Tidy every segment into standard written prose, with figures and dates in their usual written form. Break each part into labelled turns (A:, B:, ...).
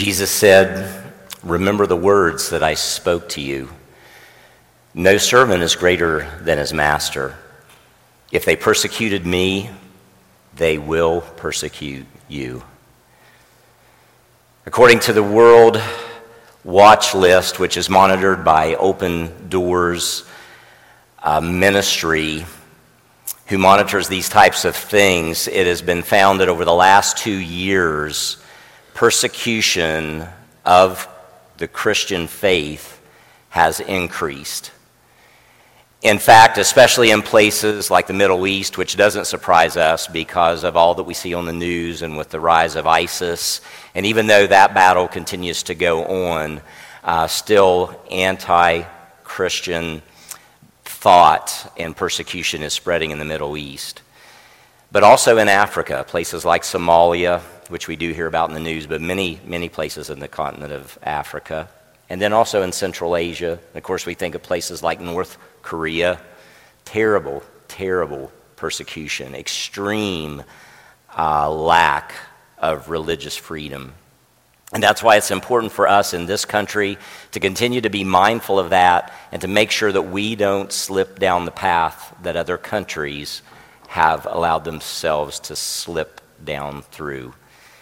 A: Jesus said, "Remember the words that I spoke to you. No servant is greater than his master. If they persecuted me, they will persecute you." According to the World Watch List, which is monitored by Open Doors Ministry, who monitors these types of things, it has been found that over the last 2 years, persecution of the Christian faith has increased. In fact, especially in places like the Middle East, which doesn't surprise us because of all that we see on the news and with the rise of ISIS, and even though that battle continues to go on, still anti-Christian thought and persecution is spreading in the Middle East. But also in Africa, places like Somalia, which we do hear about in the news, but many, many places in the continent of Africa. And then also in Central Asia. And of course, we think of places like North Korea. Terrible, terrible persecution, extreme lack of religious freedom. And that's why it's important for us in this country to continue to be mindful of that and to make sure that we don't slip down the path that other countries have allowed themselves to slip down through.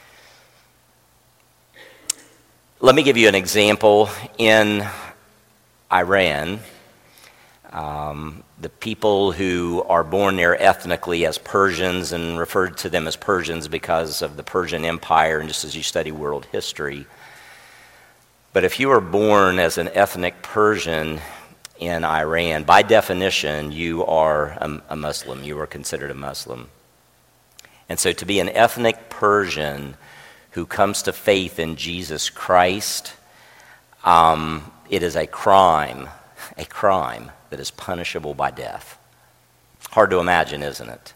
A: Let me give you an example. In Iran, the people who are born there ethnically as Persians and referred to them as Persians because of the Persian Empire and just as you study world history. But if you are born as an ethnic Persian in Iran, by definition, you are a Muslim. You are considered a Muslim. And so to be an ethnic Persian who comes to faith in Jesus Christ, it is a crime that is punishable by death. Hard to imagine, isn't it?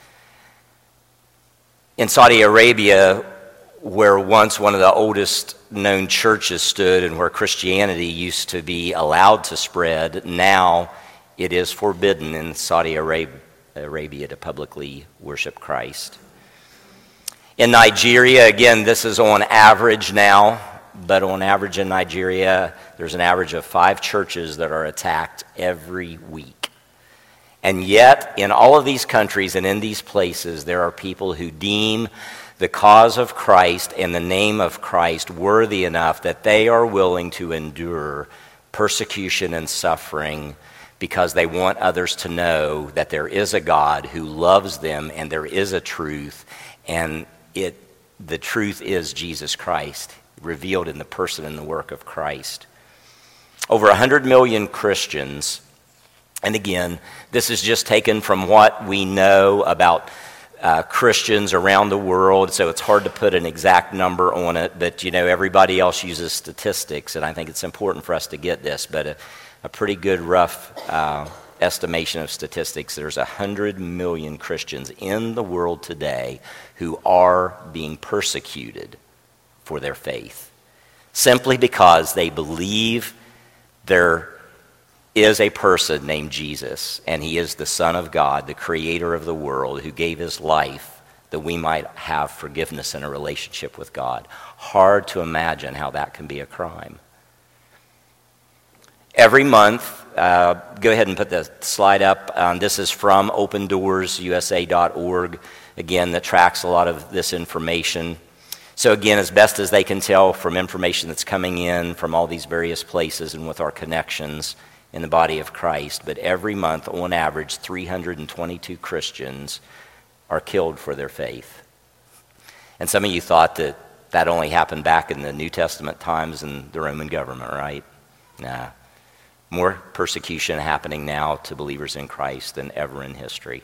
A: In Saudi Arabia, where once one of the oldest known churches stood and where Christianity used to be allowed to spread, now it is forbidden in Saudi Arabia to publicly worship Christ. In Nigeria, again, this is on average now, but on average in Nigeria, there's an average of 5 churches that are attacked every week. And yet, in all of these countries and in these places, there are people who deem the cause of Christ and the name of Christ worthy enough that they are willing to endure persecution and suffering because they want others to know that there is a God who loves them and there is a truth, and the truth is Jesus Christ, revealed in the person and the work of Christ. Over 100 million Christians, and again, this is just taken from what we know about Christians around the world, so it's hard to put an exact number on it, but everybody else uses statistics, and I think it's important for us to get this, but a pretty good rough estimation of statistics, there's 100 million Christians in the world today who are being persecuted for their faith, simply because they believe there is a person named Jesus, and he is the Son of God, the creator of the world, who gave his life that we might have forgiveness and a relationship with God. Hard to imagine how that can be a crime. Every month, go ahead and put the slide up. This is from OpenDoorsUSA.org, again, that tracks a lot of this information. So again, as best as they can tell from information that's coming in from all these various places and with our connections in the body of Christ, but every month, on average, 322 Christians are killed for their faith. And some of you thought that only happened back in the New Testament times in the Roman government, right? Nah. More persecution happening now to believers in Christ than ever in history.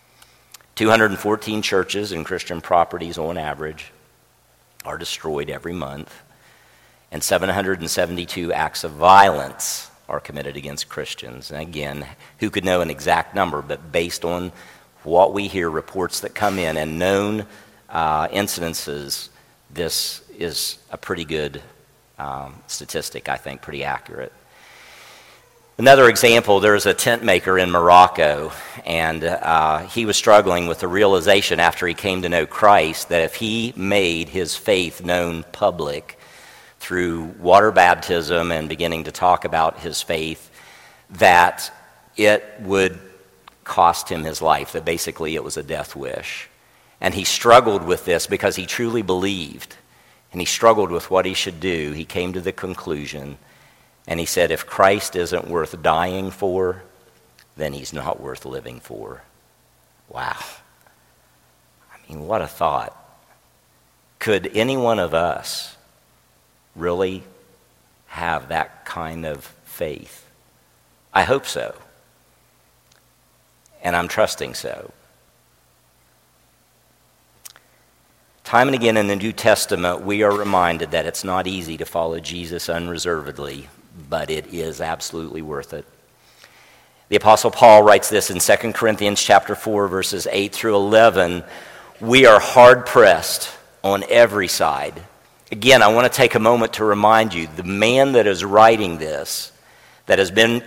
A: 214 churches and Christian properties on average are destroyed every month, and 772 acts of violence are committed against Christians. And again, who could know an exact number, but based on what we hear, reports that come in, and known incidences, this is a pretty good statistic, I think, pretty accurate. Another example, there's a tent maker in Morocco, and he was struggling with the realization after he came to know Christ that if he made his faith known public, through water baptism and beginning to talk about his faith, that it would cost him his life, that basically it was a death wish. And he struggled with this because he truly believed, and he struggled with what he should do. He came to the conclusion, and he said, if Christ isn't worth dying for, then he's not worth living for. Wow. I mean, what a thought. Could any one of us really have that kind of faith? I hope so. And I'm trusting so. Time and again in the New Testament, we are reminded that it's not easy to follow Jesus unreservedly, but it is absolutely worth it. The Apostle Paul writes this in 2 Corinthians chapter 4, verses 8 through 11. We are hard-pressed on every side. Again, I want to take a moment to remind you, the man that is writing this, that has been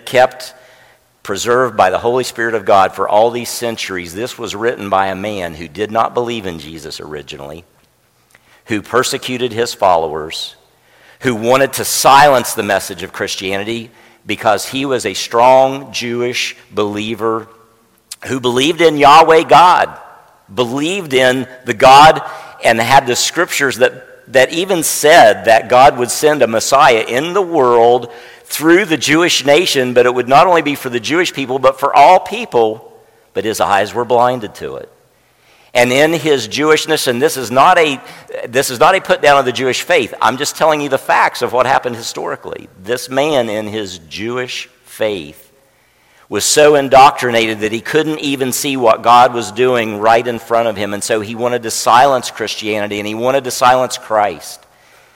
A: preserved by the Holy Spirit of God for all these centuries, this was written by a man who did not believe in Jesus originally, who persecuted his followers, who wanted to silence the message of Christianity because he was a strong Jewish believer who believed in Yahweh God, believed in the God, and had the scriptures that even said that God would send a Messiah in the world through the Jewish nation, but it would not only be for the Jewish people, but for all people, but his eyes were blinded to it. And in his Jewishness, and this is not a put down of the Jewish faith, I'm just telling you the facts of what happened historically. This man in his Jewish faith was so indoctrinated that he couldn't even see what God was doing right in front of him, and so he wanted to silence Christianity, and he wanted to silence Christ.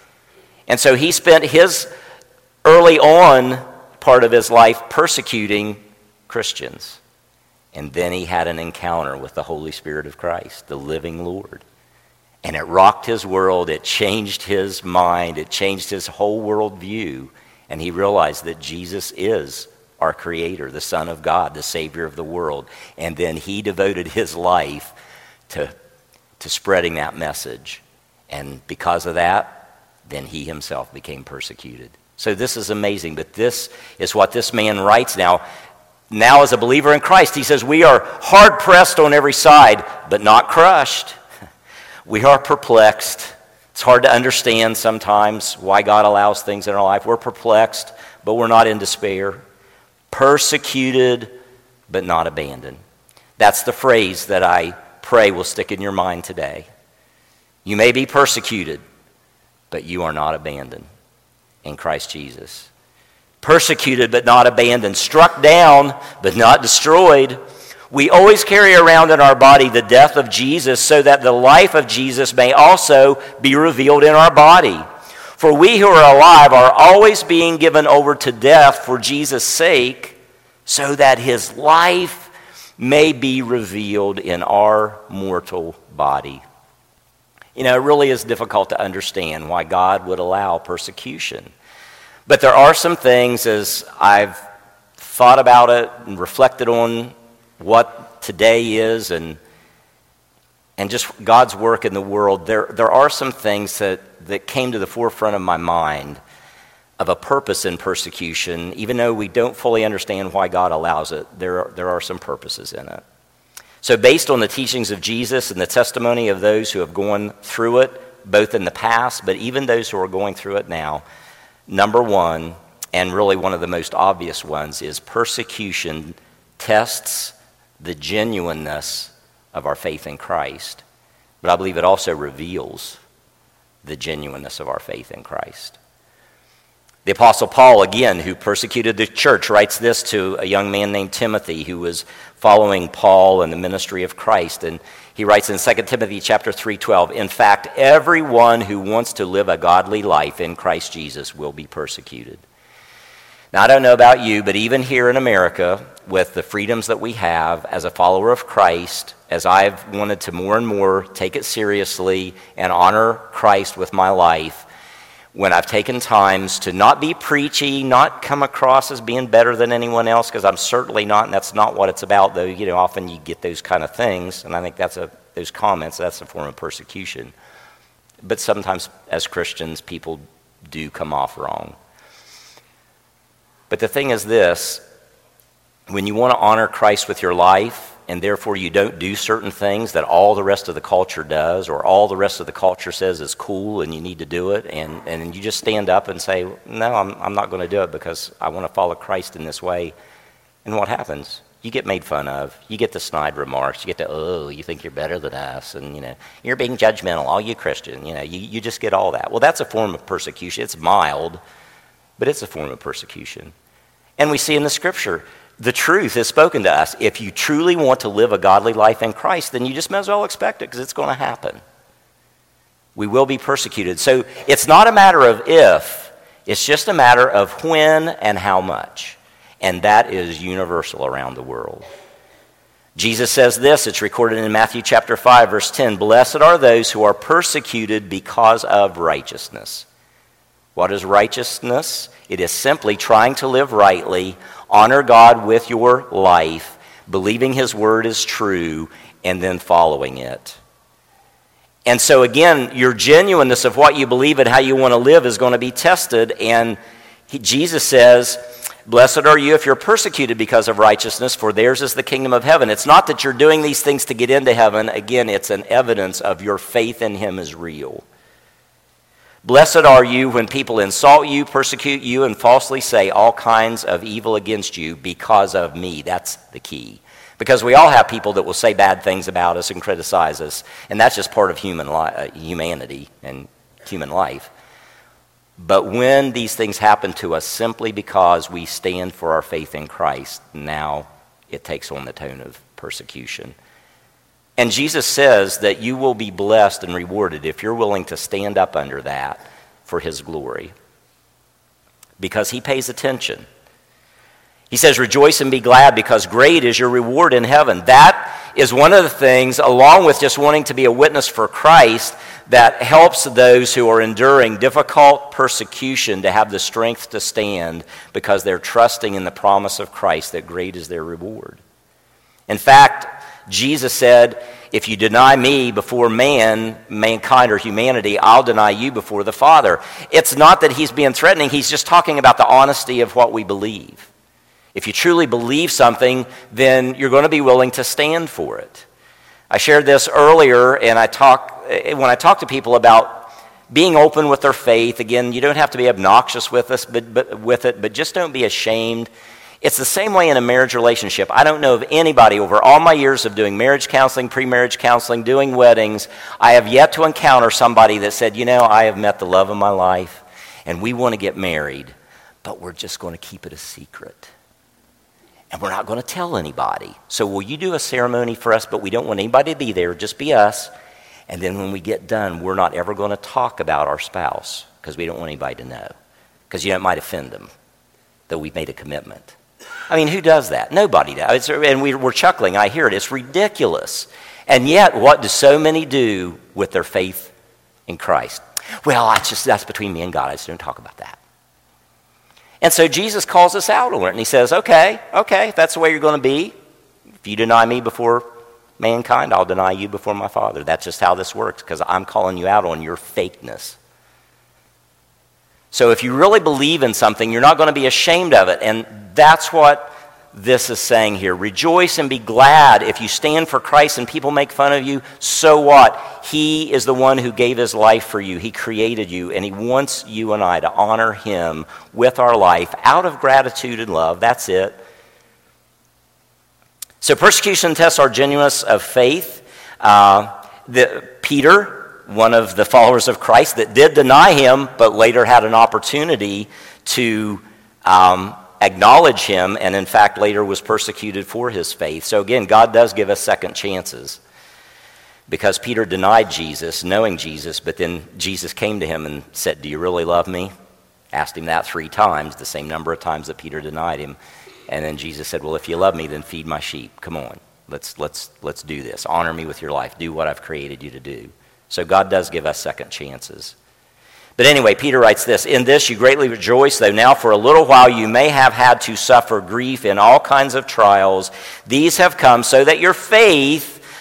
A: And so he spent his early on part of his life persecuting Christians. And then he had an encounter with the Holy Spirit of Christ, the living Lord. And it rocked his world, it changed his mind, it changed his whole worldview. And he realized that Jesus is our Creator, the Son of God, the Savior of the world. And then he devoted his life to spreading that message. And because of that, then he himself became persecuted. So this is amazing, but this is what this man writes now. Now as a believer in Christ, he says, we are hard-pressed on every side, but not crushed. We are perplexed. It's hard to understand sometimes why God allows things in our life. We're perplexed, but we're not in despair. Persecuted, but not abandoned. That's the phrase that I pray will stick in your mind today. You may be persecuted, but you are not abandoned in Christ Jesus. Persecuted but not abandoned, struck down but not destroyed. We always carry around in our body the death of Jesus so that the life of Jesus may also be revealed in our body. For we who are alive are always being given over to death for Jesus' sake, so that his life may be revealed in our mortal body. You know, it really is difficult to understand why God would allow persecution. But there are some things, as I've thought about it and reflected on what today is and just God's work in the world, there are some things that came to the forefront of my mind of a purpose in persecution. Even though we don't fully understand why God allows it, there are some purposes in it. So based on the teachings of Jesus and the testimony of those who have gone through it, both in the past, but even those who are going through it now, number one, and really one of the most obvious ones, is persecution tests the genuineness of our faith in Christ. But I believe it also reveals the genuineness of our faith in Christ. The Apostle Paul, again, who persecuted the church, writes this to a young man named Timothy who was following Paul and the ministry of Christ. And he writes in 2 Timothy chapter 3:12, in fact, everyone who wants to live a godly life in Christ Jesus will be persecuted. Now, I don't know about you, but even here in America, with the freedoms that we have as a follower of Christ, as I've wanted to more and more take it seriously and honor Christ with my life, when I've taken times to not be preachy, not come across as being better than anyone else, because I'm certainly not, and that's not what it's about, though. You know, often you get those kind of things, and I think those comments, that's a form of persecution. But sometimes as Christians, people do come off wrong. But the thing is this, when you want to honor Christ with your life, and therefore you don't do certain things that all the rest of the culture does, or all the rest of the culture says is cool and you need to do it, and you just stand up and say, no, I'm not going to do it because I want to follow Christ in this way. And what happens? You get made fun of. You get the snide remarks. You get the, oh, you think you're better than us, and you're being judgmental, all you Christian. You just get all that. Well, that's a form of persecution. It's mild, but it's a form of persecution. And we see in the Scripture, the truth is spoken to us. If you truly want to live a godly life in Christ, then you just may as well expect it because it's going to happen. We will be persecuted. So it's not a matter of if, it's just a matter of when and how much. And that is universal around the world. Jesus says this, it's recorded in Matthew chapter 5, verse 10, "Blessed are those who are persecuted because of righteousness." What is righteousness? It is simply trying to live rightly, honor God with your life, believing His word is true, and then following it. And so again, your genuineness of what you believe and how you want to live is going to be tested. And Jesus says, "Blessed are you if you're persecuted because of righteousness, for theirs is the kingdom of heaven." It's not that you're doing these things to get into heaven. Again, it's an evidence of your faith in Him is real. "Blessed are you when people insult you, persecute you, and falsely say all kinds of evil against you because of me." That's the key. Because we all have people that will say bad things about us and criticize us, and that's just part of humanity and human life. But when these things happen to us simply because we stand for our faith in Christ, now it takes on the tone of persecution. And Jesus says that you will be blessed and rewarded if you're willing to stand up under that for His glory. Because He pays attention. He says, "Rejoice and be glad because great is your reward in heaven." That is one of the things, along with just wanting to be a witness for Christ, that helps those who are enduring difficult persecution to have the strength to stand because they're trusting in the promise of Christ that great is their reward. In fact, Jesus said, "If you deny me before mankind or humanity, I'll deny you before the Father." It's not that He's being threatening. He's just talking about the honesty of what we believe. If you truly believe something, then you're going to be willing to stand for it. I shared this earlier, and when I talk to people about being open with their faith, again, you don't have to be obnoxious with us, but just don't be ashamed. It's the same way in a marriage relationship. I don't know of anybody over all my years of doing marriage counseling, pre-marriage counseling, doing weddings, I have yet to encounter somebody that said, I have met the love of my life, and we want to get married, but we're just going to keep it a secret. And we're not going to tell anybody. So will you do a ceremony for us, but we don't want anybody to be there, just be us. And then when we get done, we're not ever going to talk about our spouse because we don't want anybody to know. Because it might offend them that we've made a commitment. I mean, who does that? Nobody does. And we're chuckling. I hear it. It's ridiculous. And yet, what do so many do with their faith in Christ? Well, that's between me and God. I just don't talk about that. And so Jesus calls us out on it, and He says, okay, if that's the way you're going to be. If you deny me before mankind, I'll deny you before my Father. That's just how this works, because I'm calling you out on your fakeness. So if you really believe in something, you're not going to be ashamed of it, and that's what this is saying here. Rejoice and be glad if you stand for Christ and people make fun of you. So what? He is the one who gave His life for you. He created you, and He wants you and I to honor Him with our life out of gratitude and love. That's it. So persecution tests our genuineness of faith. Peter, one of the followers of Christ that did deny Him, but later had an opportunity to acknowledge Him, and in fact later was persecuted for his faith. So again, God does give us second chances, because Peter denied Jesus, knowing Jesus, but then Jesus came to him and said, "Do you really love me?" Asked him that 3 times, the same number of times that Peter denied Him. And then Jesus said, "Well, if you love me, then feed my sheep. Come on, let's do this. Honor me with your life. Do what I've created you to do." So God does give us second chances. But anyway, Peter writes this, "In this you greatly rejoice, though now for a little while you may have had to suffer grief in all kinds of trials. These have come so that your faith,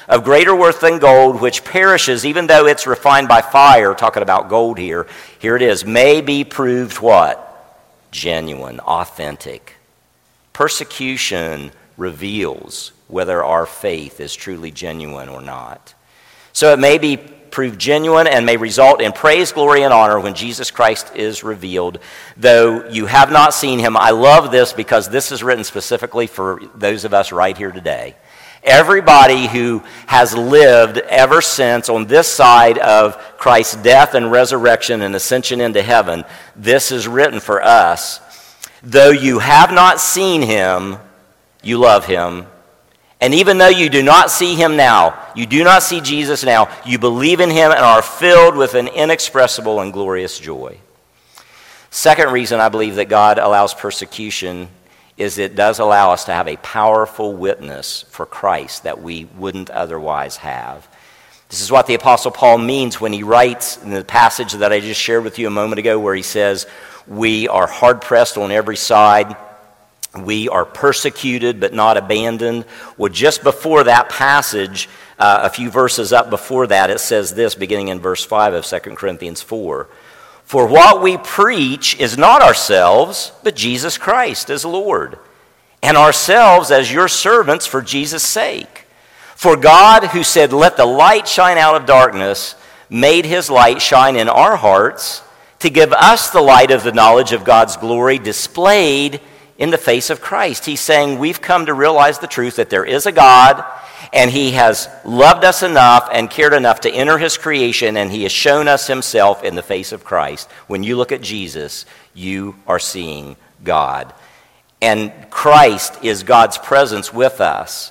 A: of greater worth than gold, which perishes even though it's refined by fire, talking about gold here. Here it is, may be proved what? Genuine, authentic. Persecution reveals whether our faith is truly genuine or not. So it may be proved genuine and may result in praise, glory, and honor when Jesus Christ is revealed, though you have not seen him. I love this because this is written specifically for those of us right here today. Everybody who has lived ever since on this side of Christ's death and resurrection and ascension into heaven, this is written for us. Though you have not seen him, you love him. And even though you do not see him now, you do not see Jesus now, you believe in him and are filled with an inexpressible and glorious joy. Second reason I believe that God allows persecution is it does allow us to have a powerful witness for Christ that we wouldn't otherwise have. This is what the Apostle Paul means when he writes in the passage that I just shared with you a moment ago where he says, we are hard-pressed on every side. We are persecuted but not abandoned. Well, just before that passage, a few verses up before that, it says this, beginning in verse 5 of 2 Corinthians 4. For what we preach is not ourselves, but Jesus Christ as Lord, and ourselves as your servants for Jesus' sake. For God, who said, let the light shine out of darkness, made his light shine in our hearts to give us the light of the knowledge of God's glory displayed in the face of Christ. He's saying we've come to realize the truth that there is a God, and he has loved us enough and cared enough to enter his creation, and he has shown us himself in the face of Christ. When you look at Jesus, you are seeing God. And Christ is God's presence with us.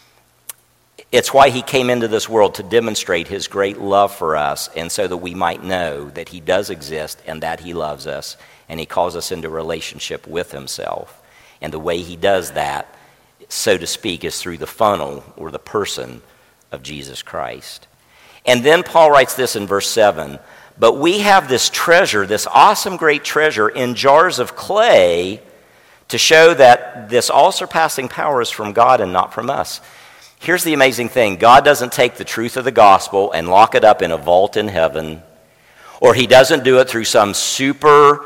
A: It's why he came into this world, to demonstrate his great love for us, and so that we might know that he does exist and that he loves us, and he calls us into relationship with himself. And the way he does that, so to speak, is through the funnel or the person of Jesus Christ. And then Paul writes this in verse 7, but we have this treasure, this awesome great treasure in jars of clay to show that this all-surpassing power is from God and not from us. Here's the amazing thing. God doesn't take the truth of the gospel and lock it up in a vault in heaven, or he doesn't do it through some super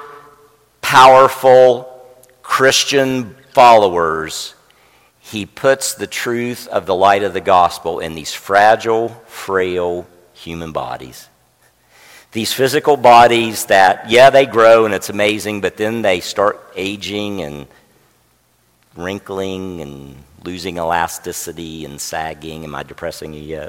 A: powerful Christian followers. He puts the truth of the light of the gospel in these fragile, frail human bodies. These physical bodies that, yeah, they grow and it's amazing, but then they start aging and wrinkling and losing elasticity and sagging. Am I depressing you yet?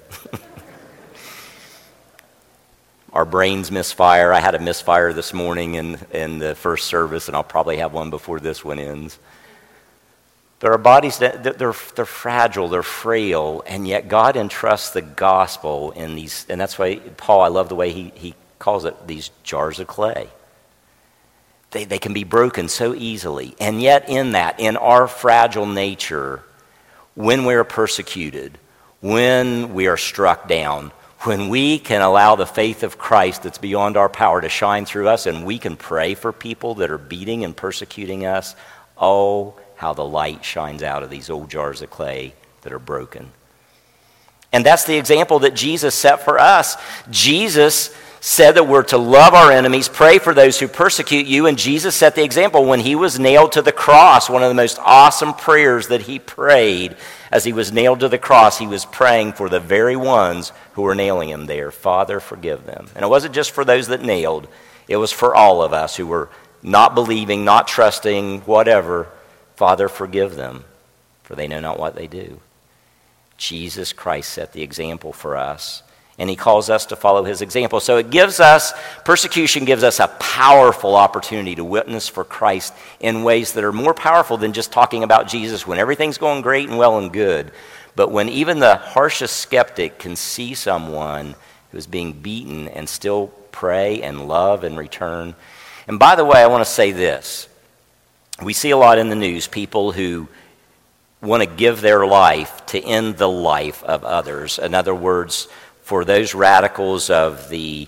A: Our brains misfire. I had a misfire this morning in the first service, and I'll probably have one before this one ends. There are bodies that they're fragile, they're frail, and yet God entrusts the gospel in these, and that's why Paul, I love the way he calls it, these jars of clay. They can be broken so easily, and yet in that, in our fragile nature, when we are persecuted, when we are struck down, when we can allow the faith of Christ that's beyond our power to shine through us, and we can pray for people that are beating and persecuting us, oh, how the light shines out of these old jars of clay that are broken. And that's the example that Jesus set for us. Jesus said that we're to love our enemies, pray for those who persecute you, and Jesus set the example when he was nailed to the cross. One of the most awesome prayers that he prayed as he was nailed to the cross, he was praying for the very ones who were nailing him there. Father, forgive them. And it wasn't just for those that nailed, it was for all of us who were not believing, not trusting, whatever. Father, forgive them, for they know not what they do. Jesus Christ set the example for us, and he calls us to follow his example. So it gives us, persecution gives us a powerful opportunity to witness for Christ in ways that are more powerful than just talking about Jesus when everything's going great and well and good. But when even the harshest skeptic can see someone who's being beaten and still pray and love and return. And by the way, I want to say this. We see a lot in the news, people who want to give their life to end the life of others. In other words, for those radicals of the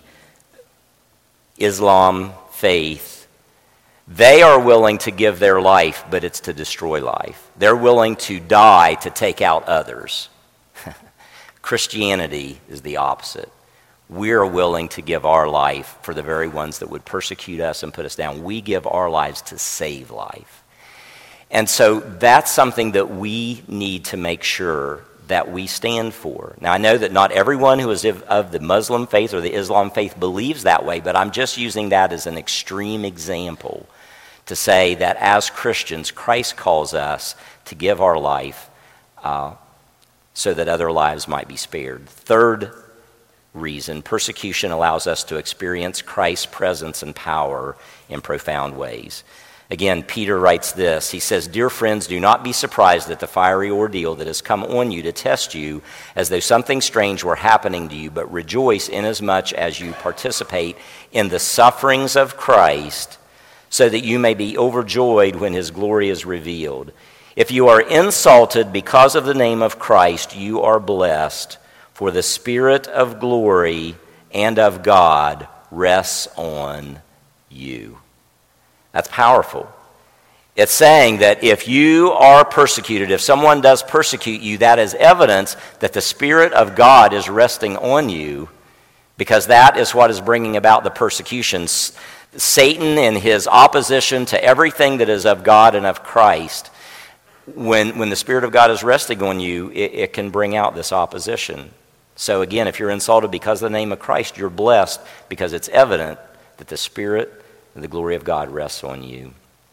A: Islam faith, they are willing to give their life, but it's to destroy life. They're willing to die to take out others. Christianity is the opposite. We are willing to give our life for the very ones that would persecute us and put us down. We give our lives to save life. And so that's something that we need to make sure that we stand for. Now, I know that not everyone who is of the Muslim faith or the Islam faith believes that way, but I'm just using that as an extreme example to say that as Christians, Christ calls us to give our life so that other lives might be spared. Third reason, persecution allows us to experience Christ's presence and power in profound ways. Again, Peter writes this. He says, "Dear friends, do not be surprised at the fiery ordeal that has come on you to test you, as though something strange were happening to you, but rejoice inasmuch as you participate in the sufferings of Christ, so that you may be overjoyed when his glory is revealed. If you are insulted because of the name of Christ, you are blessed, for the Spirit of glory and of God rests on you." That's powerful. It's saying that if you are persecuted, if someone does persecute you, that is evidence that the Spirit of God is resting on you, because that is what is bringing about the persecutions. Satan, in his opposition to everything that is of God and of Christ, when the Spirit of God is resting on you, it can bring out this opposition. So again, if you're insulted because of the name of Christ, you're blessed because it's evident that the Spirit and the glory of God rests on you.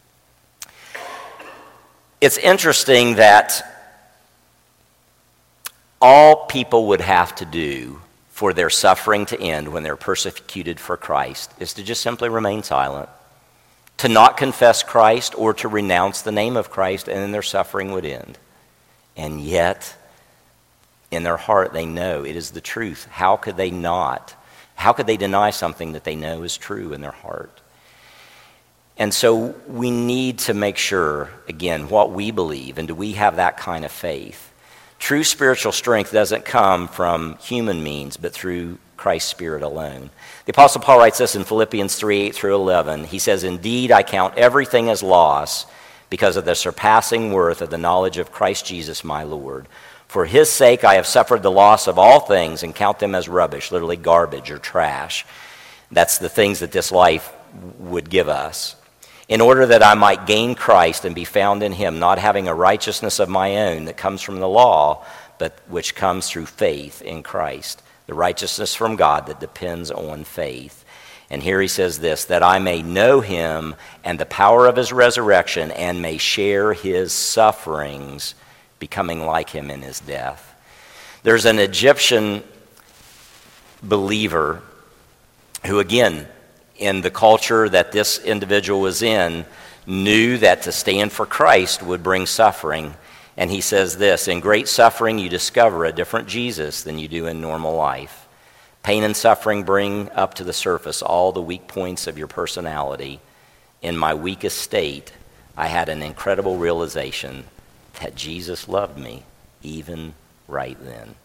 A: It's interesting that all people would have to do for their suffering to end when they're persecuted for Christ is to just simply remain silent, to not confess Christ or to renounce the name of Christ, and then their suffering would end. And yet, in their heart, they know it is the truth. How could they not? How could they deny something that they know is true in their heart? And so we need to make sure, again, what we believe, and do we have that kind of faith? True spiritual strength doesn't come from human means, but through Christ's Spirit alone. The Apostle Paul writes this in Philippians 3:8-11. He says, "Indeed, I count everything as loss because of the surpassing worth of the knowledge of Christ Jesus my Lord. For his sake I have suffered the loss of all things and count them as rubbish," literally garbage or trash. That's the things that this life would give us. "In order that I might gain Christ and be found in him, not having a righteousness of my own that comes from the law, but which comes through faith in Christ, the righteousness from God that depends on faith." And here he says this, "that I may know him and the power of his resurrection and may share his sufferings, becoming like him in his death." There's an Egyptian believer who, again, in the culture that this individual was in, knew that to stand for Christ would bring suffering. And he says this, "In great suffering you discover a different Jesus than you do in normal life. Pain and suffering bring up to the surface all the weak points of your personality. In my weakest state, I had an incredible realization that Jesus loved me, even right then."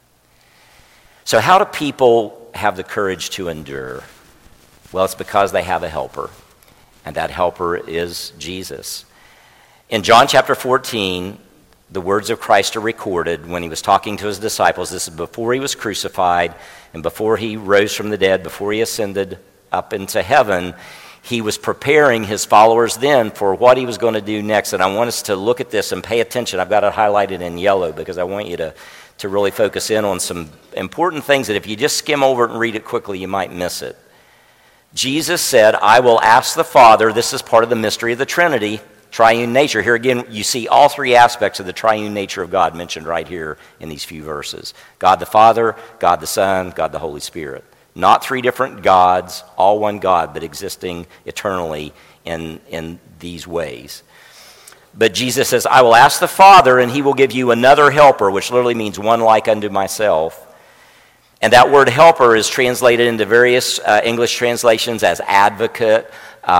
A: So how do people have the courage to endure? Well, it's because they have a helper, and that helper is Jesus. In John chapter 14, the words of Christ are recorded when he was talking to his disciples. This is before he was crucified and before he rose from the dead, before he ascended up into heaven. He was preparing his followers then for what he was going to do next. And I want us to look at this and pay attention. I've got it highlighted in yellow because I want you to really focus in on some important things that if you just skim over it and read it quickly, you might miss it. Jesus said, "I will ask the Father." This is part of the mystery of the Trinity, triune nature. Here again, you see all three aspects of the triune nature of God mentioned right here in these few verses. God the Father, God the Son, God the Holy Spirit. Not three different gods, all one God, but existing eternally in these ways. But Jesus says, "I will ask the Father, and he will give you another helper," which literally means one like unto myself. And that word helper is translated into various English translations as advocate,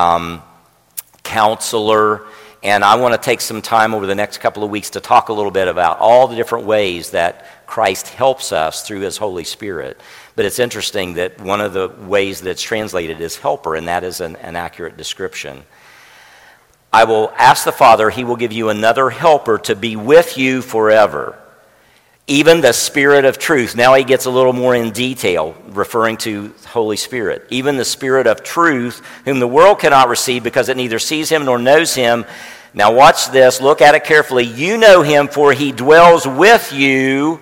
A: counselor. And I want to take some time over the next couple of weeks to talk a little bit about all the different ways that Christ helps us through his Holy Spirit. But it's interesting that one of the ways that it's translated is helper, and that is an accurate description. "I will ask the Father, he will give you another helper to be with you forever, Even the Spirit of truth. Now he gets a little more in detail, referring to Holy Spirit. Even the Spirit of truth, whom the world cannot receive because it neither sees him nor knows him. Now watch this, look at it carefully. You know him, for he dwells with you.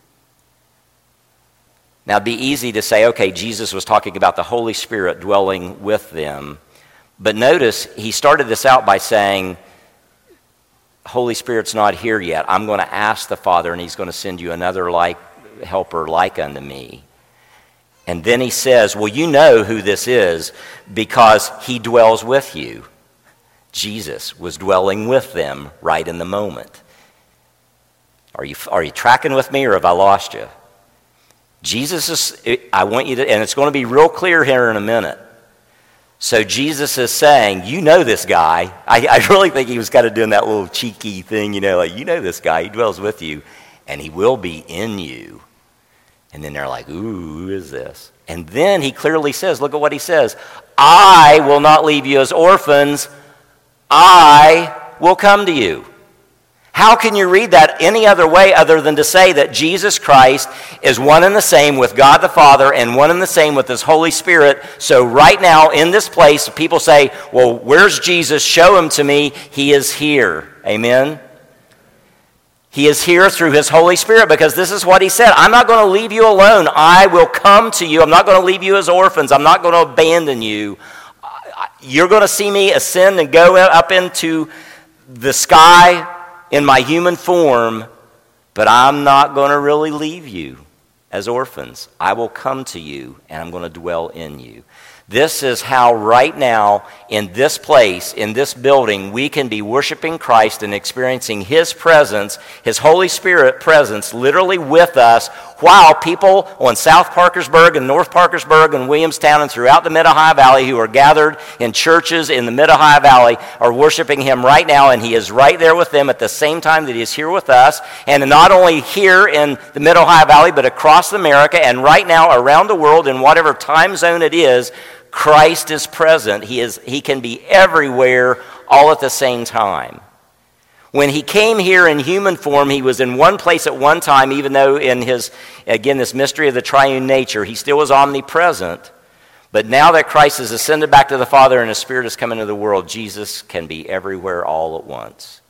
A: Now it'd be easy to say, okay, Jesus was talking about the Holy Spirit dwelling with them. But notice, he started this out by saying, Holy Spirit's not here yet. I'm going to ask the Father, and he's going to send you another helper like unto me. And then he says, well, you know who this is because he dwells with you. Jesus was dwelling with them right in the moment. Are you tracking with me, or have I lost you? I want you to, and it's going to be real clear here in a minute. So Jesus is saying, you know this guy. I really think he was kind of doing that little cheeky thing, you know this guy, he dwells with you, and he will be in you. And then they're like, ooh, who is this? And then he clearly says, look at what he says, I will not leave you as orphans, I will come to you. How can you read that any other way other than to say that Jesus Christ is one and the same with God the Father and one and the same with his Holy Spirit? So right now in this place, people say, well, where's Jesus? Show him to me. He is here. Amen? He is here through his Holy Spirit, because this is what he said. I'm not going to leave you alone. I will come to you. I'm not going to leave you as orphans. I'm not going to abandon you. You're going to see me ascend and go up into the sky in my human form, but I'm not going to really leave you as orphans. I will come to you, and I'm going to dwell in you. This is how right now, in this place, in this building, we can be worshiping Christ and experiencing his presence, his Holy Spirit presence, literally with us, while people on South Parkersburg and North Parkersburg and Williamstown and throughout the Mid-Ohio Valley who are gathered in churches in the Mid-Ohio Valley are worshiping him right now, and he is right there with them at the same time that he is here with us, and not only here in the Mid-Ohio Valley, but across America and right now around the world in whatever time zone it is. Christ is present. He can be everywhere all at the same time. When he came here in human form, he was in one place at one time, even though in this mystery of the triune nature, he still was omnipresent. But now that Christ has ascended back to the Father and his Spirit has come into the world, Jesus can be everywhere all at once.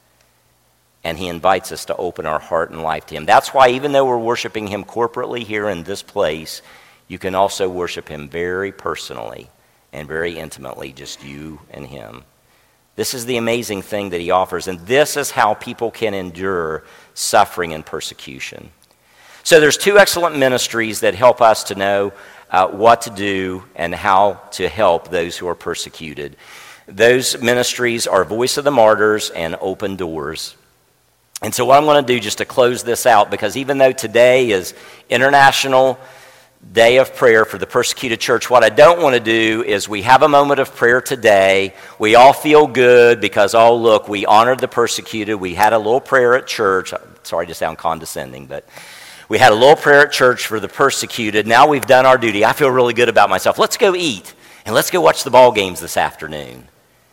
A: And he invites us to open our heart and life to him. That's why even though we're worshiping him corporately here in this place, you can also worship him very personally and very intimately, just you and him. This is the amazing thing that he offers, and this is how people can endure suffering and persecution. So there's two excellent ministries that help us to know what to do and how to help those who are persecuted. Those ministries are Voice of the Martyrs and Open Doors. And so what I'm going to do just to close this out, because even though today is International Day of Prayer for the Persecuted Church, what I don't want to do is we have a moment of prayer today. We all feel good because, oh, look, we honored the persecuted. We had a little prayer at church. Sorry to sound condescending, but we had a little prayer at church for the persecuted. Now we've done our duty. I feel really good about myself. Let's go eat, and let's go watch the ball games this afternoon.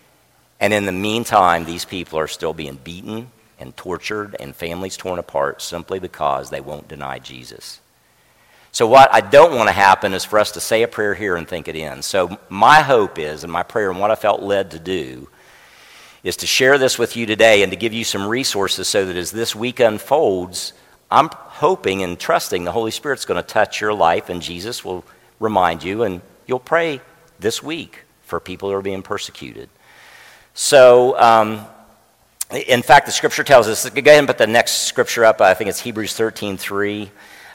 A: And in the meantime, these people are still being beaten and tortured and families torn apart simply because they won't deny Jesus. So what I don't want to happen is for us to say a prayer here and think it in. So my hope is, and my prayer and what I felt led to do, is to share this with you today and to give you some resources so that as this week unfolds, I'm hoping and trusting the Holy Spirit's going to touch your life and Jesus will remind you, and you'll pray this week for people who are being persecuted. So, in fact, the scripture tells us, go ahead and put the next scripture up. I think it's Hebrews 13:3.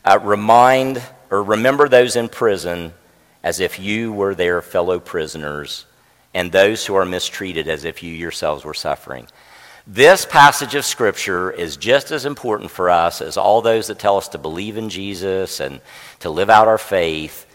A: Remember those in prison as if you were their fellow prisoners, and those who are mistreated as if you yourselves were suffering. This passage of Scripture is just as important for us as all those that tell us to believe in Jesus and to live out our faith.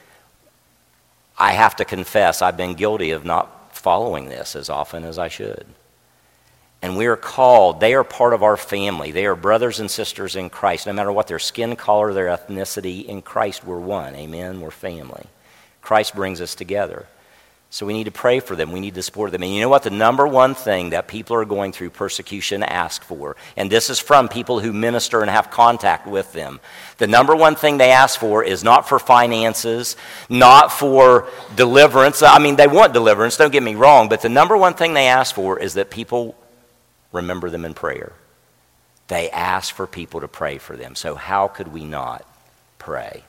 A: I have to confess, I've been guilty of not following this as often as I should. And we are called, they are part of our family. They are brothers and sisters in Christ. No matter what their skin color, their ethnicity, in Christ we're one. Amen? We're family. Christ brings us together. So we need to pray for them. We need to support them. And you know what? The number one thing that people are going through persecution ask for, and this is from people who minister and have contact with them, the number one thing they ask for is not for finances, not for deliverance. I mean, they want deliverance, don't get me wrong, but the number one thing they ask for is that people remember them in prayer. They ask for people to pray for them. So how could we not pray?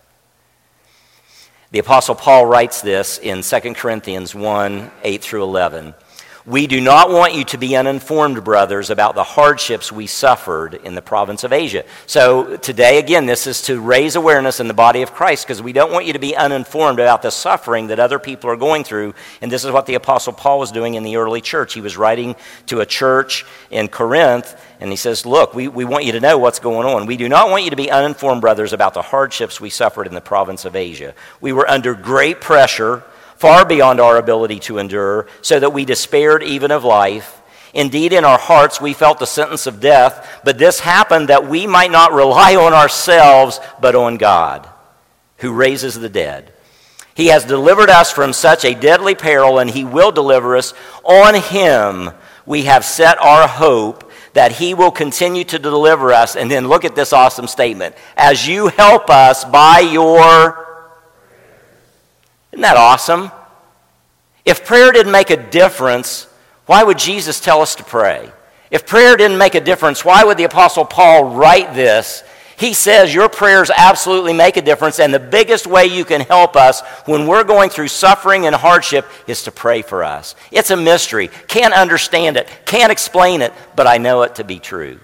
A: The Apostle Paul writes this in 2 Corinthians 1, 8 through 11. We do not want you to be uninformed, brothers, about the hardships we suffered in the province of Asia. So today, again, this is to raise awareness in the body of Christ, because we don't want you to be uninformed about the suffering that other people are going through. And this is what the Apostle Paul was doing in the early church. He was writing to a church in Corinth, and he says, look, we want you to know what's going on. We do not want you to be uninformed, brothers, about the hardships we suffered in the province of Asia. We were under great pressure, far beyond our ability to endure, so that we despaired even of life. Indeed, in our hearts we felt the sentence of death, but this happened that we might not rely on ourselves, but on God, who raises the dead. He has delivered us from such a deadly peril, and he will deliver us. On him we have set our hope that he will continue to deliver us. And then look at this awesome statement. As you help us by your... Isn't that awesome? If prayer didn't make a difference, why would Jesus tell us to pray? If prayer didn't make a difference, why would the Apostle Paul write this? He says your prayers absolutely make a difference, and the biggest way you can help us when we're going through suffering and hardship is to pray for us. It's a mystery. Can't understand it. Can't explain it, but I know it to be true.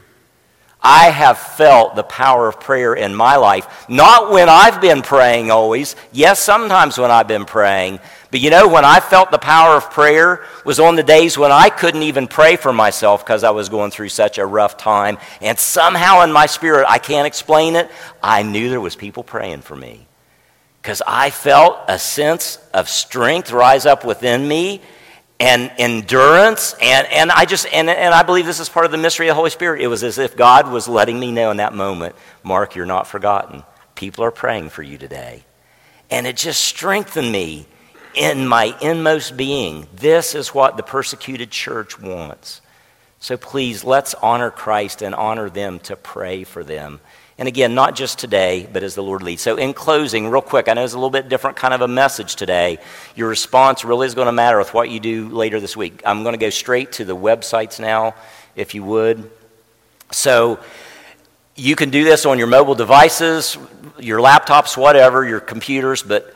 A: I have felt the power of prayer in my life, not when I've been praying always. Yes, sometimes when I've been praying. But you know, when I felt the power of prayer was on the days when I couldn't even pray for myself because I was going through such a rough time. And somehow in my spirit, I can't explain it, I knew there was people praying for me. Because I felt a sense of strength rise up within me, and endurance, and I believe this is part of the mystery of the Holy Spirit. It was as if God was letting me know in that moment, Mark, you're not forgotten. People are praying for you today. And it just strengthened me in my inmost being. This is what the persecuted church wants. So please, let's honor Christ and honor them to pray for them. And again, not just today, but as the Lord leads. So in closing, real quick, I know it's a little bit different kind of a message today. Your response really is going to matter with what you do later this week. I'm going to go straight to the websites now, if you would. So you can do this on your mobile devices, your laptops, whatever, your computers, but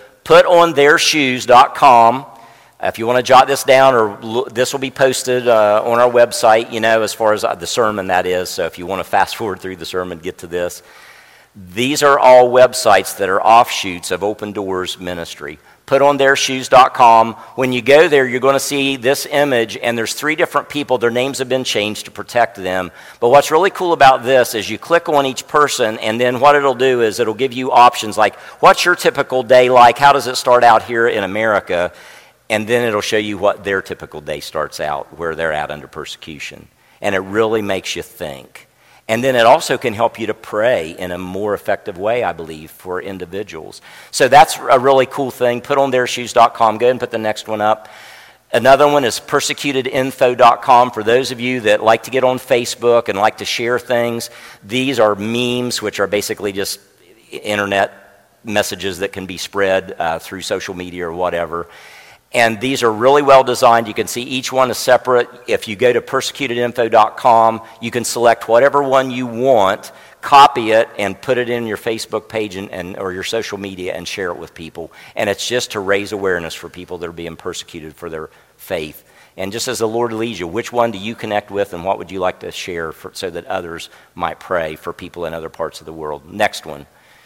A: putontheirshoes.com. If you want to jot this down, or this will be posted on our website, you know, as far as the sermon that is. So if you want to fast forward through the sermon, get to this. These are all websites that are offshoots of Open Doors Ministry. Putontheirshoes.com. When you go there, you're going to see this image, and there's 3 different people. Their names have been changed to protect them. But what's really cool about this is you click on each person, and then what it'll do is it'll give you options like, what's your typical day like? How does it start out here in America? And then it'll show you what their typical day starts out, where they're at under persecution. And it really makes you think. And then it also can help you to pray in a more effective way, I believe, for individuals. So that's a really cool thing. Putontheirshoes.com. Go ahead and put the next one up. Another one is persecutedinfo.com. For those of you that like to get on Facebook and like to share things, these are memes, which are basically just internet messages that can be spread through social media or whatever. And these are really well designed. You can see each one is separate. If you go to persecutedinfo.com, you can select whatever one you want, copy it, and put it in your Facebook page or your social media and share it with people. And it's just to raise awareness for people that are being persecuted for their faith. And just as the Lord leads you, which one do you connect with, and what would you like to share so that others might pray for people in other parts of the world? Next one.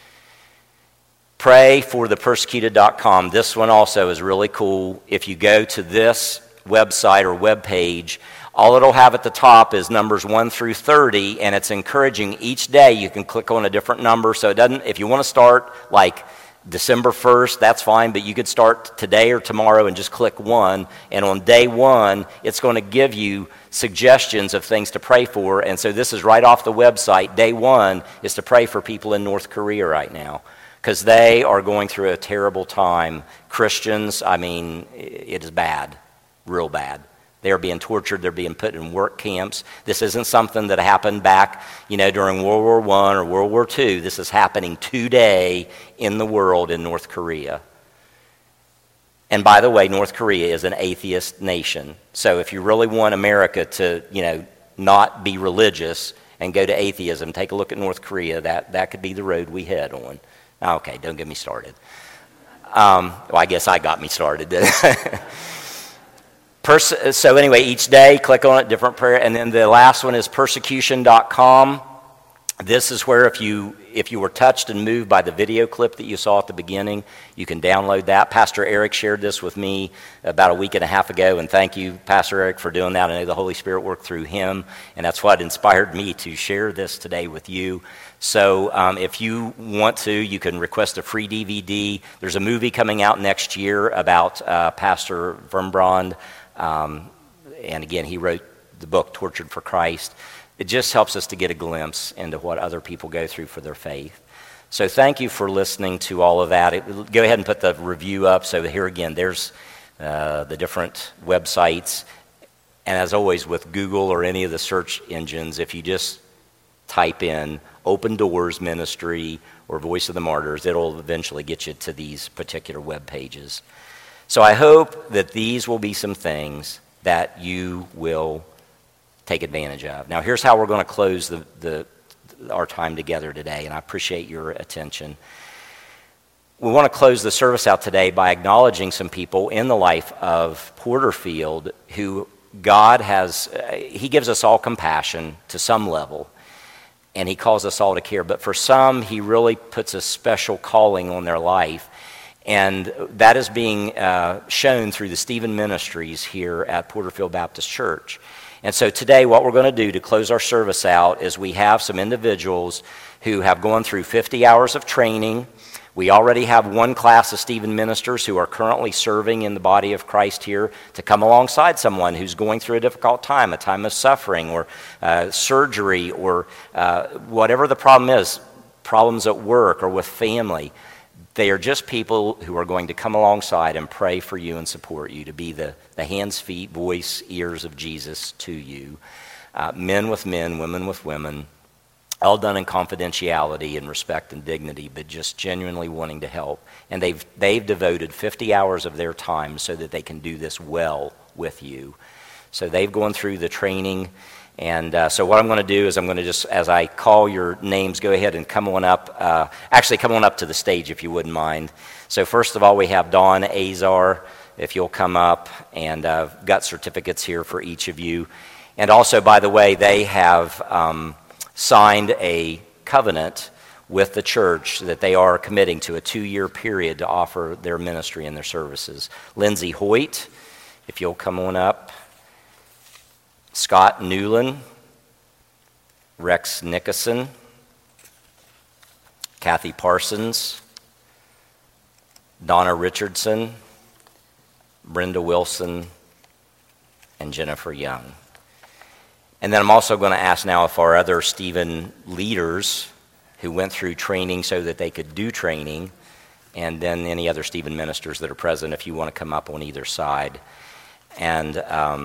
A: Prayforthepersecuted.com. This one also is really cool. If you go to this website or web page, all it'll have at the top is numbers 1 through 30, and it's encouraging each day. You can click on a different number, so it doesn't. If you want to start like December 1st, that's fine, but you could start today or tomorrow and just click 1, and on day 1, it's going to give you suggestions of things to pray for. And so this is right off the website. Day 1 is to pray for people in North Korea right now, because they are going through a terrible time. Christians, I mean, it is bad, real bad. They are being tortured. They're being put in work camps. This isn't something that happened back, during World War I or World War II. This is happening today in the world in North Korea. And by the way, North Korea is an atheist nation. So if you really want America to, not be religious and go to atheism, take a look at North Korea. That could be the road we head on. Okay, don't get me started. Well, I guess I got me started. So anyway, each day, click on it, different prayer. And then the last one is persecution.com. This is where if you were touched and moved by the video clip that you saw at the beginning, you can download that. Pastor Eric shared this with me about a week and a half ago, and thank you, Pastor Eric, for doing that. I know the Holy Spirit worked through him, and that's what inspired me to share this today with you. So if you want to, you can request a free DVD. There's a movie coming out next year about Pastor Wurmbrand, and again, he wrote the book, Tortured for Christ. It just helps us to get a glimpse into what other people go through for their faith. So thank you for listening to all of that. Go ahead and put the review up. So here again, there's the different websites. And as always with Google or any of the search engines, if you just type in Open Doors Ministry or Voice of the Martyrs, it'll eventually get you to these particular web pages. So I hope that these will be some things that you will take advantage of. Now, here's how we're going to close our time together today, and I appreciate your attention. We want to close the service out today by acknowledging some people in the life of Porterfield who God He gives us all compassion to some level, and He calls us all to care. But for some, He really puts a special calling on their life, and that is being shown through the Stephen Ministries here at Porterfield Baptist Church. And so today what we're going to do to close our service out is we have some individuals who have gone through 50 hours of training. We already have one class of Stephen ministers who are currently serving in the body of Christ here to come alongside someone who's going through a difficult time, a time of suffering or surgery or whatever the problem is, problems at work or with family. They are just people who are going to come alongside and pray for you and support you to be the hands, feet, voice, ears of Jesus to you. Men with men, women with women, all done in confidentiality and respect and dignity, but just genuinely wanting to help. And they've devoted 50 hours of their time so that they can do this well with you. So they've gone through the training. And so what I'm going to do is I'm going to just, as I call your names, go ahead and come on up. Actually, come on up to the stage if you wouldn't mind. So first of all, we have Dawn Azar, if you'll come up, and I've got certificates here for each of you. And also, by the way, they have signed a covenant with the church that they are committing to a 2-year period to offer their ministry and their services. Lindsay Hoyt, if you'll come on up. Scott Newland, Rex Nickerson, Kathy Parsons, Donna Richardson, Brenda Wilson, and Jennifer Young. And then I'm also going to ask now if our other Stephen leaders who went through training so that they could do training, and then any other Stephen ministers that are present, if you want to come up on either side. And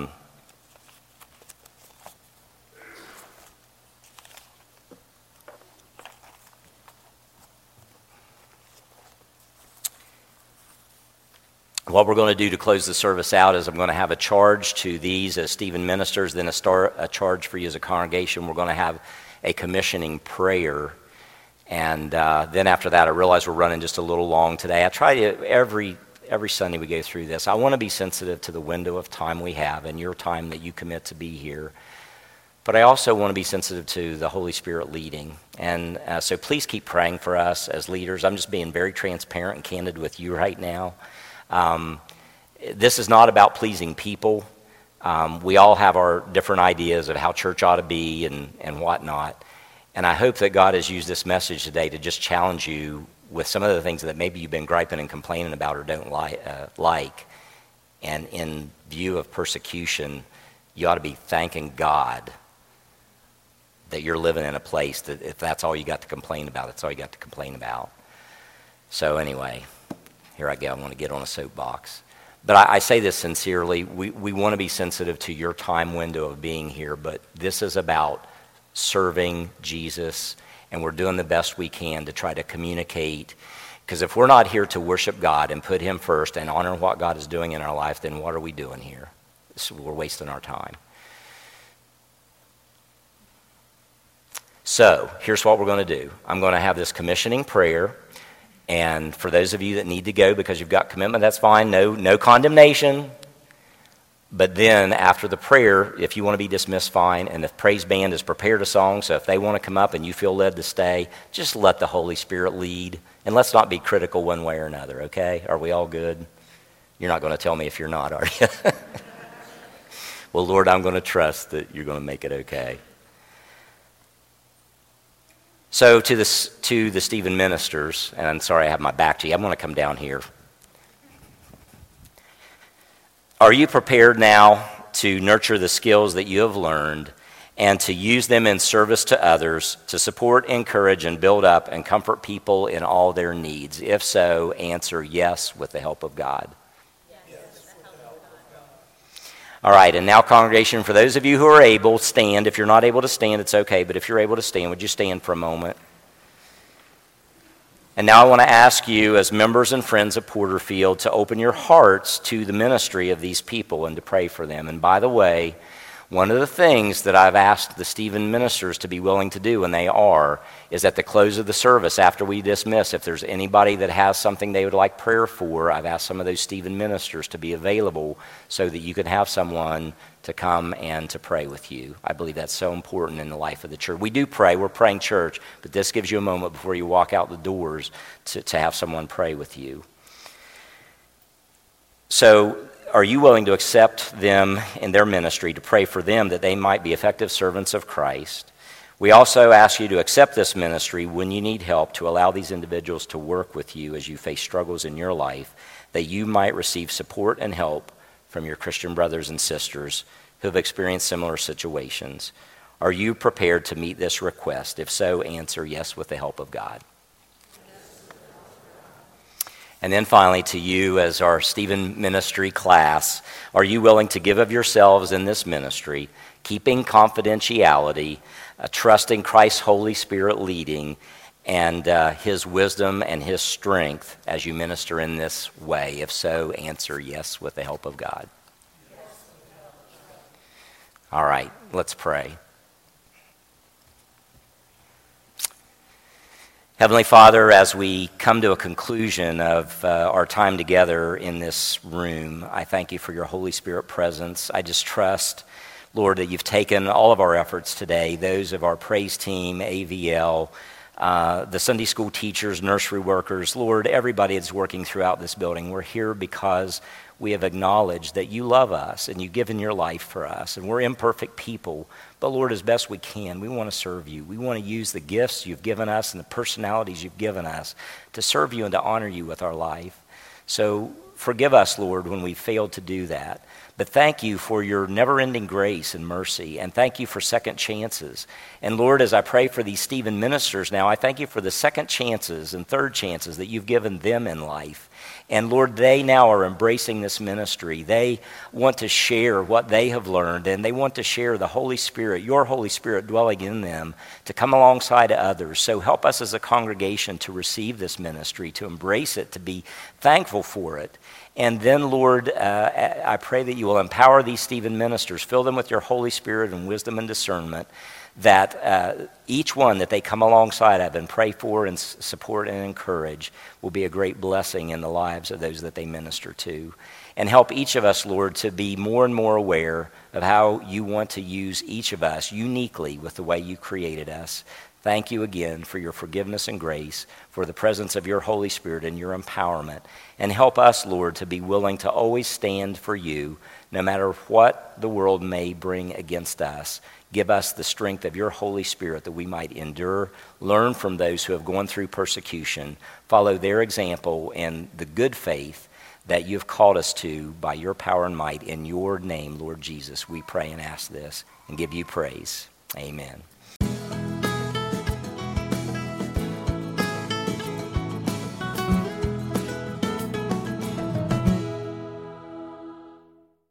A: what we're going to do to close the service out is I'm going to have a charge to these as Stephen ministers, then a charge for you as a congregation. We're going to have a commissioning prayer. And then after that, I realize we're running just a little long today. I try to, every Sunday we go through this, I want to be sensitive to the window of time we have and your time that you commit to be here. But I also want to be sensitive to the Holy Spirit leading. And so please keep praying for us as leaders. I'm just being very transparent and candid with you right now. This is not about pleasing people. We all have our different ideas of how church ought to be and whatnot. And I hope that God has used this message today to just challenge you with some of the things that maybe you've been griping and complaining about or don't like. And in view of persecution, you ought to be thanking God that you're living in a place that if that's all you got to complain about, that's all you got to complain about. So anyway, here I go. I want to get on a soapbox. But I say this sincerely. We want to be sensitive to your time window of being here, but this is about serving Jesus, and we're doing the best we can to try to communicate. Because if we're not here to worship God and put him first and honor what God is doing in our life, then what are we doing here? So we're wasting our time. So here's what we're going to do. I'm going to have this commissioning prayer. And for those of you that need to go because you've got commitment, that's fine. No condemnation. But then after the prayer, if you want to be dismissed, fine. And the praise band has prepared a song. So if they want to come up and you feel led to stay, just let the Holy Spirit lead. And let's not be critical one way or another, okay? Are we all good? You're not going to tell me if you're not, are you? Well, Lord, I'm going to trust that you're going to make it okay. So to the Stephen ministers, and I'm sorry I have my back to you. I'm going to come down here. Are you prepared now to nurture the skills that you have learned and to use them in service to others to support, encourage, and build up and comfort people in all their needs? If so, answer yes with the help of God. All right, and now, congregation, for those of you who are able, stand. If you're not able to stand, it's okay, but if you're able to stand, would you stand for a moment? And now I want to ask you, as members and friends of Porterfield, to open your hearts to the ministry of these people and to pray for them. And by the way, one of the things that I've asked the Stephen ministers to be willing to do, and they are, is at the close of the service, after we dismiss, if there's anybody that has something they would like prayer for, I've asked some of those Stephen ministers to be available so that you can have someone to come and to pray with you. I believe that's so important in the life of the church. We do pray, we're praying church, but this gives you a moment before you walk out the doors to have someone pray with you. So, are you willing to accept them in their ministry, to pray for them that they might be effective servants of Christ? We also ask you to accept this ministry when you need help, to allow these individuals to work with you as you face struggles in your life, that you might receive support and help from your Christian brothers and sisters who have experienced similar situations. Are you prepared to meet this request? If so, answer yes with the help of God. And then finally, to you as our Stephen ministry class, are you willing to give of yourselves in this ministry, keeping confidentiality, trusting Christ's Holy Spirit leading, and his wisdom and his strength as you minister in this way? If so, answer yes with the help of God. All right, let's pray. Heavenly Father, as we come to a conclusion of our time together in this room, I thank you for your Holy Spirit presence. I just trust, Lord, that you've taken all of our efforts today, those of our praise team, AVL, the Sunday school teachers, nursery workers, Lord, everybody that's working throughout this building. We're here because we have acknowledged that you love us and you've given your life for us, and we're imperfect people. But Lord, as best we can, we want to serve you. We want to use the gifts you've given us and the personalities you've given us to serve you and to honor you with our life. So forgive us, Lord, when we failed to do that. But thank you for your never-ending grace and mercy, and thank you for second chances. And Lord, as I pray for these Stephen ministers now, I thank you for the second chances and third chances that you've given them in life. And Lord, they now are embracing this ministry. They want to share what they have learned, and they want to share the Holy Spirit, your Holy Spirit dwelling in them, to come alongside others. So help us as a congregation to receive this ministry, to embrace it, to be thankful for it. And then, Lord, I pray that you will empower these Stephen ministers, fill them with your Holy Spirit and wisdom and discernment, that each one that they come alongside of and pray for and support and encourage will be a great blessing in the lives of those that they minister to. And help each of us, Lord, to be more and more aware of how you want to use each of us uniquely with the way you created us. Thank you again for your forgiveness and grace, for the presence of your Holy Spirit and your empowerment. And help us, Lord, to be willing to always stand for you, no matter what the world may bring against us. Give us the strength of your Holy Spirit that we might endure, learn from those who have gone through persecution, follow their example and the good faith that you've called us to by your power and might. In your name, Lord Jesus, we pray and ask this and give you praise. Amen.